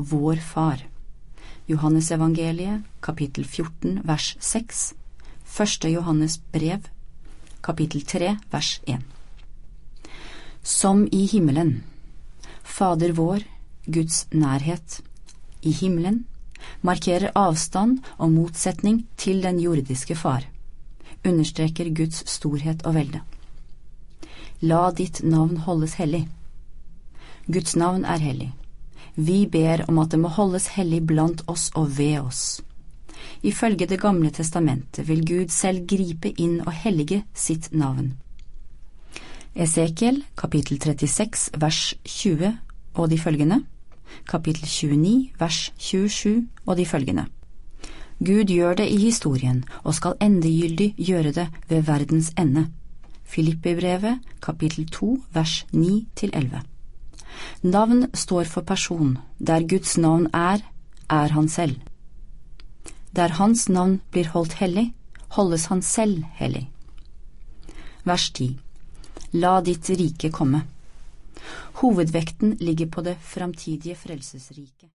vår far. Johannes evangeliet, kapittel 14, vers 6. 1. Johannes brev, kapittel 3, vers 1. Som i himmelen. Fader vår, Guds nærhet. I himmelen markerer avstand og motsetning til den jordiske far. Understreker Guds storhet og velde. La ditt navn holdes hellig. Guds navn er hellig. Vi ber om at det må holdes hellig blant oss og ved oss. Ifølge Det gamle testamentet vil Gud selv gripe inn og hellige sitt navn. Esekiel, kapittel 36, vers 20 og de følgende. Kapittel 29, vers 27 og de følgende. Gud gjør det i historien og skal endegyldig gjøre det ved verdens ende. Filippibrevet, kapittel 2, vers 9-11. Navn står for person. Der Guds navn er han selv. Der hans navn blir holdt hellig, holdes han selv hellig. Vers 10. La ditt rike komme. Hovedvekten ligger på det framtidige frelsesriket.